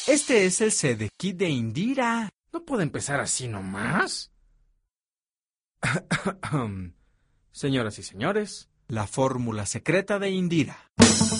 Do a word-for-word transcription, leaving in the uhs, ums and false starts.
Este es el Sede Kit de Indira. ¿No puede empezar así nomás? Señoras y señores, la fórmula secreta de Indira.